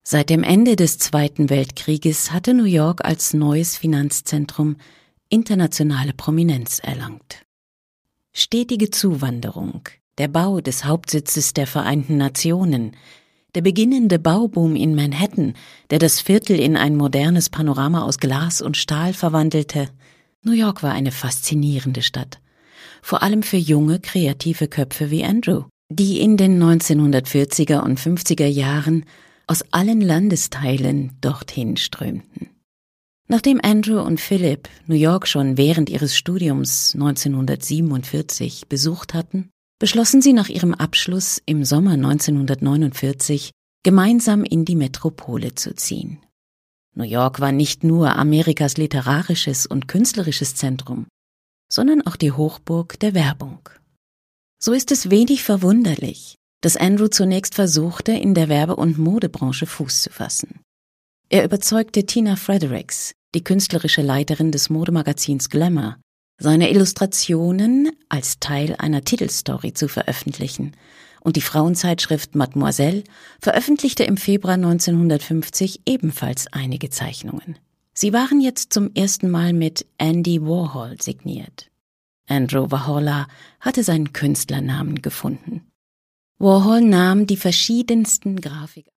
Seit dem Ende des Zweiten Weltkrieges hatte New York als neues Finanzzentrum internationale Prominenz erlangt. Stetige Zuwanderung, der Bau des Hauptsitzes der Vereinten Nationen, der beginnende Bauboom in Manhattan, der das Viertel in ein modernes Panorama aus Glas und Stahl verwandelte. New York war eine faszinierende Stadt, vor allem für junge, kreative Köpfe wie Andrew, die in den 1940er und 50er Jahren aus allen Landesteilen dorthin strömten. Nachdem Andrew und Philip New York schon während ihres Studiums 1947 besucht hatten, beschlossen sie nach ihrem Abschluss im Sommer 1949, gemeinsam in die Metropole zu ziehen. New York war nicht nur Amerikas literarisches und künstlerisches Zentrum, sondern auch die Hochburg der Werbung. So ist es wenig verwunderlich, dass Andrew zunächst versuchte, in der Werbe- und Modebranche Fuß zu fassen. Er überzeugte Tina Fredericks, die künstlerische Leiterin des Modemagazins Glamour, seine Illustrationen als Teil einer Titelstory zu veröffentlichen, und die Frauenzeitschrift Mademoiselle veröffentlichte im Februar 1950 ebenfalls einige Zeichnungen. Sie waren jetzt zum ersten Mal mit Andy Warhol signiert. Andrew Warhol hatte seinen Künstlernamen gefunden. Warhol nahm die verschiedensten Grafiken